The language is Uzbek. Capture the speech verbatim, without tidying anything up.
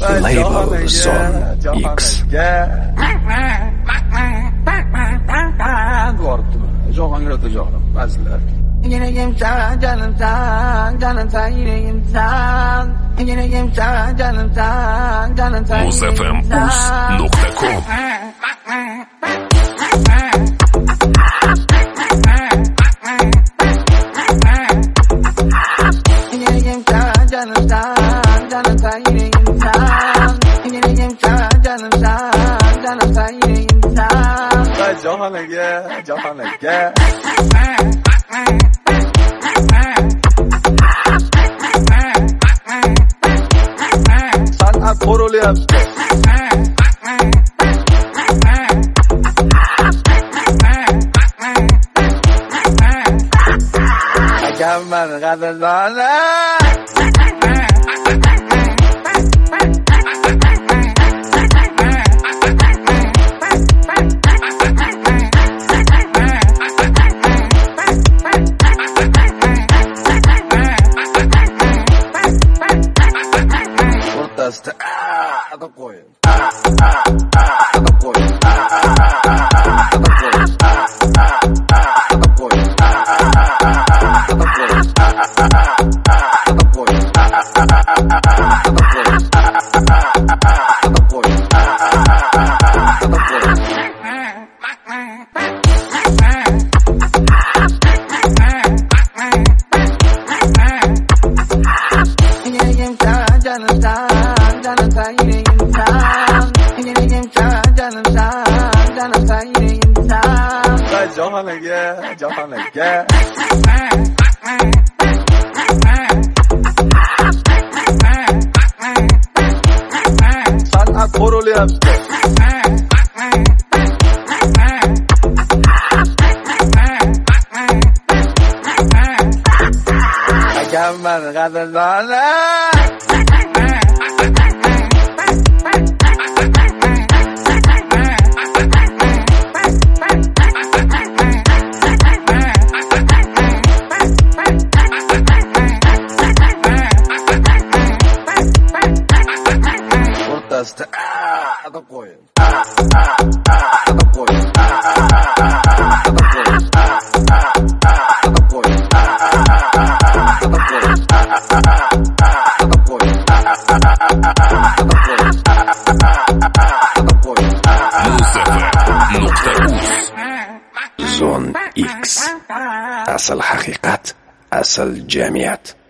Label Zone X. Johanlar da johanlar, ba'zilar. Yüreğim sen, canım sen, canım sen, yüreğim sen. Yüreğim sen, canım sen, canım sen, muzfm uz nokta com. Yüreğim sen, canım sen, canım sen, yüreğim sen. Yüreğim sen, canım sen, canım sen, yüreğim sen. Johanlarga, johanlarga. Sanat korulyapti. Akamman qadrdonlar. O'rtasida aqib qo'ying. Aqib qo'ying. Aqib qo'ying. Aqib qo'ying. Aqib qo'ying. Aqib qo'ying. Aqib qo'ying. Johanlarga, johanlarga. Sanat korulyapti. Akamman qadrdonlar. O'rtasida aqib qo'ying. Aqib qo'ying. Aqib qo'ying. Aqib qo'ying. Aqib qo'ying. Aqib qo'ying. Aqib qo'ying. muzfm nokta uz. Zone X. Asl haqiqat, asl jamiyat.